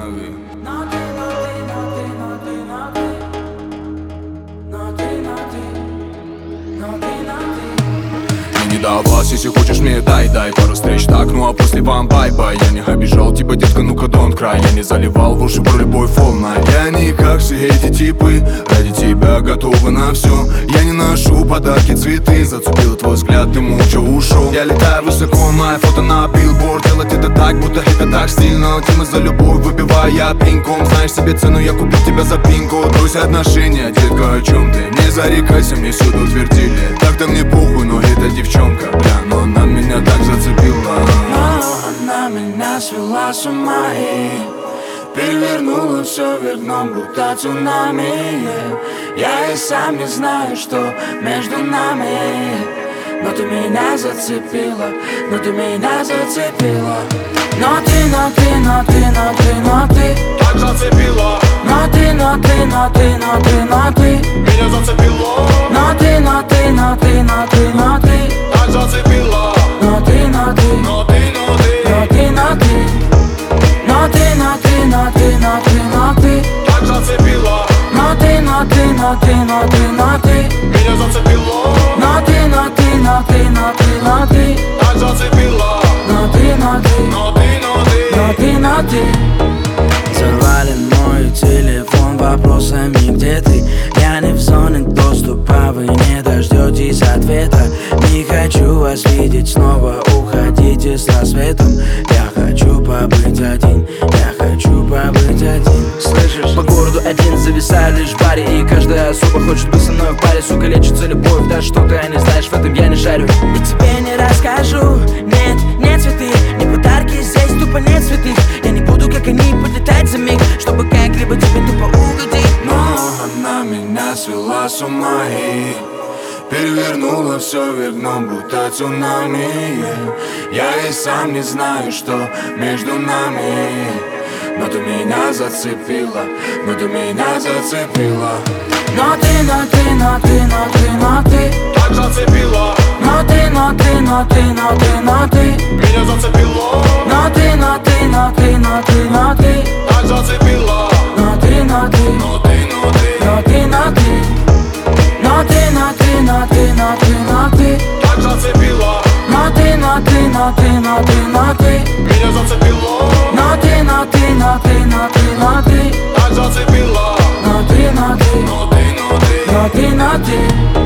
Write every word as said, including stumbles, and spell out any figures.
останови. Не до вас, если хочешь мне дай, дай пару встреч, так, ну а после вам бай-бай. Я не обижал тебя, детка, ну-ка don't cry. Я не заливал в уши про любовь волна. Я не как все эти типы, ради тебя готовы на все. Я не ношу подарки, цветы, зацепил твой взгляд, ты молча ушел. Я летаю высоко, мое фото на билборд. Делать это так, будто это так стильно. Тема за любовь, выбивая пинком. Знаешь себе цену, я купил тебя за пинку. Брось отношения, детка, о чем ты? Не зарекайся, мне всюду твердили. Так-то мне похуй, но это девчонка, бля, но она меня так зацепила. Но она меня свела с ума и перевернула все вверх дном, будто цунами. Я и сам не знаю, что между нами. Но ты меня зацепила, но ты меня зацепила. Но ты, но ты, но ты, но ты, но ты Так зацепила. Но ты, но ты, но ты, но ты, но ты Меня зацепило. Но ты, но ты, но ты, но ты, но ты Так зацепила. Но ты, но ты, Но ты, но ты, но ты, но ты Но ты, но ты, но ты, но ты, но ты так зацепила. Но ты, но ты, но ты, но ты, но ты Меня зацепило. Но ты, но ты, но ты, но ты, но ты Так зацепила. Но ты, но ты, Но ты, но ты, но ты, но ты Завален мой телефон вопросами, где ты? Я не в зоне доступа, вы не дождетесь ответа. Не хочу вас видеть снова, уходите с рассветом. Я хочу побыть один, я хочу побыть один. Слышишь? По городу один зависаю лишь в баре, и каждая особа хочет быть со мной в паре. Сука, лечится любовь, да что ты не знаешь, в этом я не шарю. И тебе не расскажу, нет, не цветы, не подарки, здесь тупо нет цветы. Я не буду, как они, подлетать за миг, чтобы как-либо тебе тупо угодить. Но она меня свела с ума и перевернула все вверх дном, будто цунами. Я и сам не знаю, что между нами. Но ты меня зацепила, но ты меня зацепила. Но ты, но ты, но ты, но ты, но ты так зацепила. Но ты, но ты, но ты, но ты, но ты Меня зацепило. Но ты, но ты, но ты, но ты, но ты Так зацепила. Но ты, но ты, Но ты, но ты, но ты, но ты Но ты, но ты, но ты, но ты, но ты так зацепила. Но ты, но ты, но ты, но ты, но ты Меня зацепило. Но ты, но ты, но ты, но ты, но ты Так зацепила. Но ты, но ты, Но ты, но ты, но ты, но ты